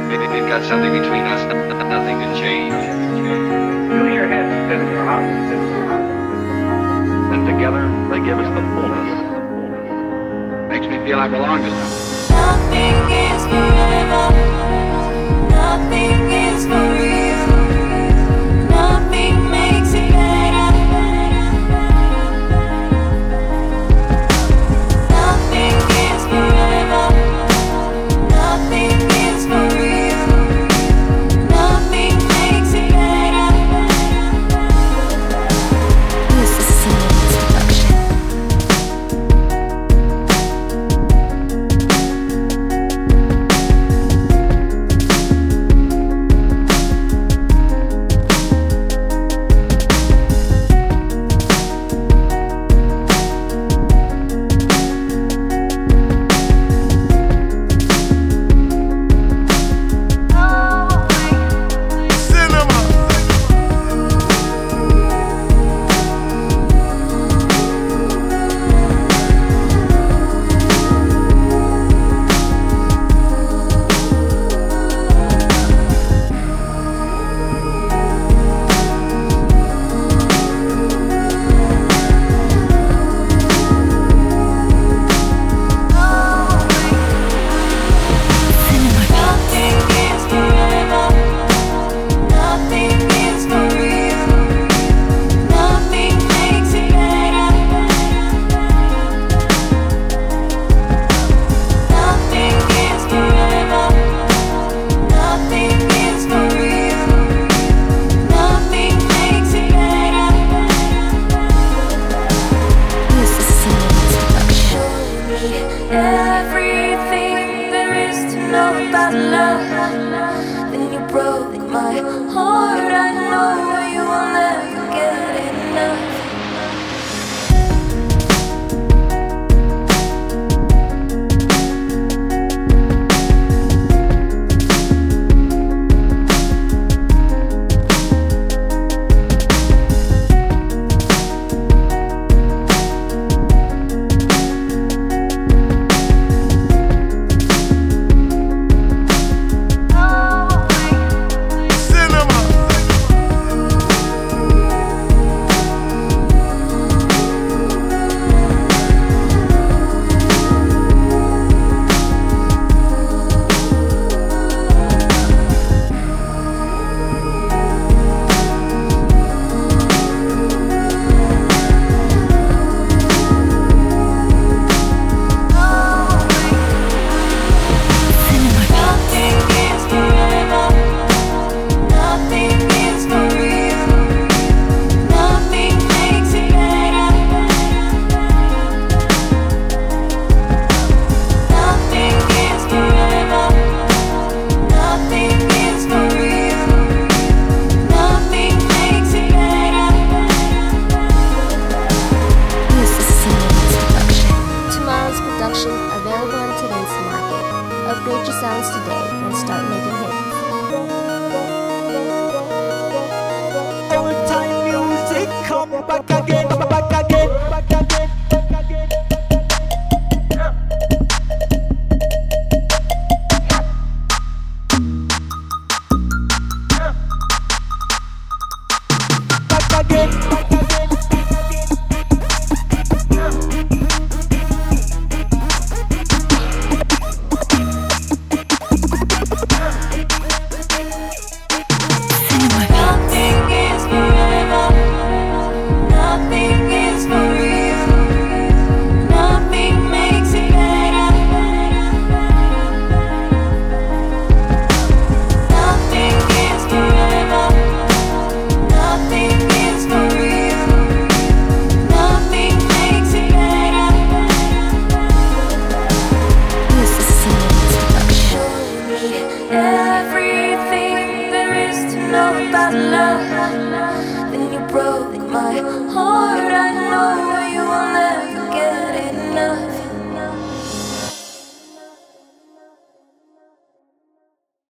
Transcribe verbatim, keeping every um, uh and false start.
We've got something between us that nothing can change. Feel your head spin in your heart. And together they give us the fullness. Makes me feel I belong to something. Nothing is forever. Nothing is for real. Nothing makes it better. Nothing is forever. Nothing is for real. Nothing makes it better. This is Simone's production. Everything there is to know about love. Then you broke my heart. I know you will never get enough. Available in today's market. Upgrade your sounds today and start making hits. Old time music, come back again, back again, back again, back again. Back again, back again. Everything there is to know about love. Then you broke my heart.